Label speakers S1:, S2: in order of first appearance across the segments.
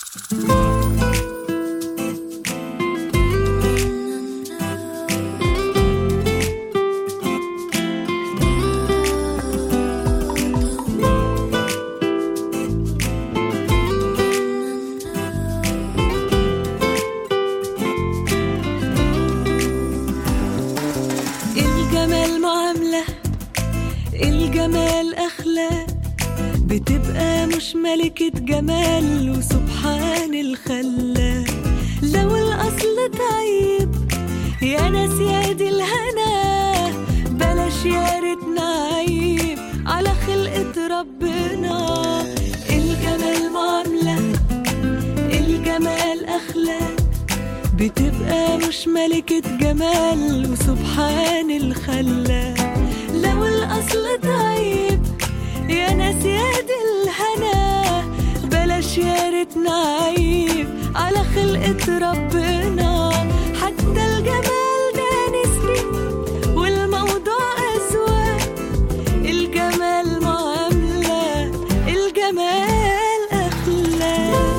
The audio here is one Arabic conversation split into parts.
S1: الجمال معاملة، الجمال أخلاق، بتبقى مش ملكة جمال وسبحان الخلاق. لو الأصل طيب يا ناس يا دي الهنا، بلاش يا ريتنا عيب على خلقة ربنا. الجمال معاملة، الجمال أخلاق، بتبقى مش ملكة جمال وسبحان الخلاق. لو الأصل طيب يا ناس يا دي الهنا، بلاش يا ريتنا عيب على خلقة ربنا. حتى الجمال ده نسبي والموضوع أذواق، الجمال معاملة، الجمال أخلاق.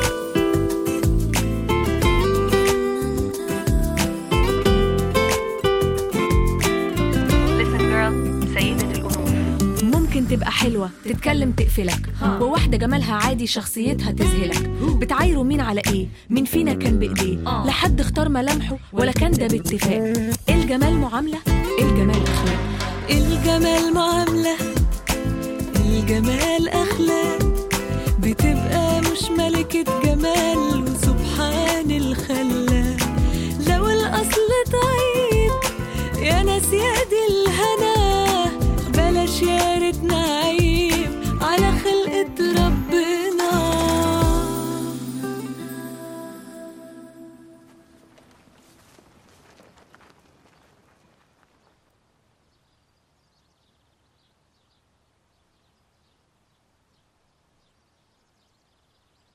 S2: ممكن تبقى حلوة تتكلم تقفلك، وواحدة جمالها عادي شخصيتها تذهلك. بتعايروا مين على ايه؟ مين فينا كان بإيديه؟ لا حد اختار ملامحه ولا كان ده باتفاق. الجمال معاملة، الجمال أخلاق.
S1: الجمال معاملة، الجمال أخلاق، بتبقى مش ملكة جمال